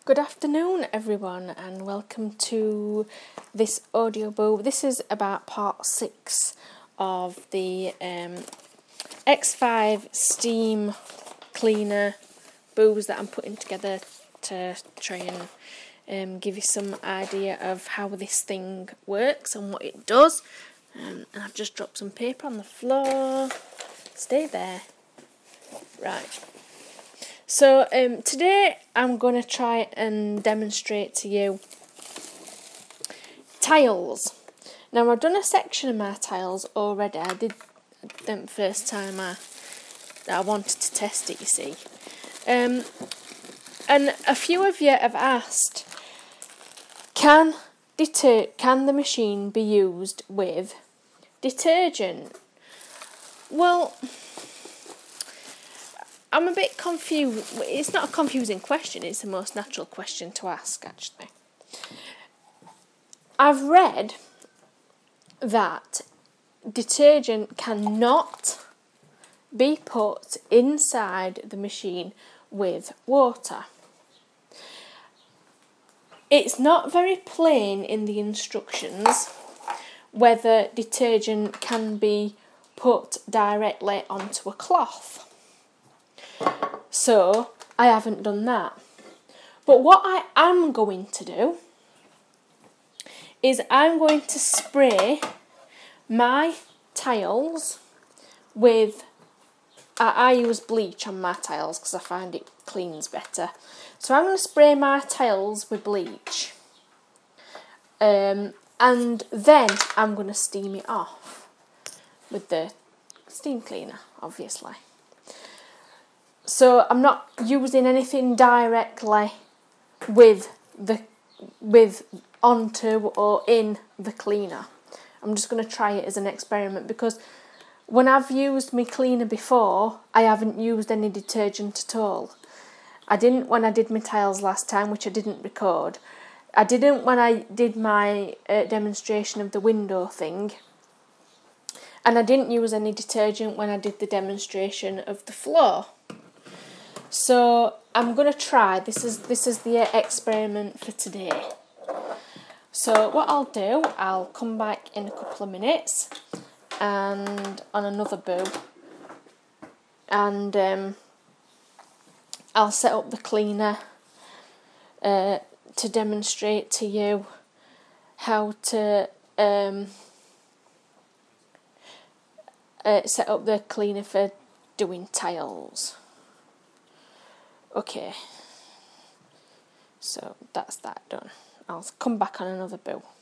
Good afternoon, everyone, and welcome to this audiobook. This is about part 6 of the X5 steam cleaner booze that I'm putting together to try and give you some idea of how this thing works and what it does. And I've just dropped some paper on the floor. Stay there. Right. So today I'm going to try and demonstrate to you tiles. Now I've done a section of my tiles already. I did them first time I wanted to test it, you see. And a few of you have asked, can the machine be used with detergent? Well, I'm a bit confused. It's not a confusing question, it's the most natural question to ask, actually. I've read that detergent cannot be put inside the machine with water. It's not very plain in the instructions whether detergent can be put directly onto a cloth. So, I haven't done that. But what I am going to do is I'm going to spray my tiles with... I use bleach on my tiles because I find it cleans better. So I'm going to spray my tiles with bleach. And then I'm going to steam it off with the steam cleaner, obviously. So I'm not using anything directly onto or in the cleaner. I'm just going to try it as an experiment because when I've used my cleaner before, I haven't used any detergent at all. I didn't when I did my tiles last time, which I didn't record. I didn't when I did my demonstration of the window thing. And I didn't use any detergent when I did the demonstration of the floor. So I'm going to try, this is the experiment for today. So what I'll do, I'll come back in a couple of minutes and on another boo, and I'll set up the cleaner to demonstrate to you how to set up the cleaner for doing tiles. Okay, so that's that done. I'll come back on another boo.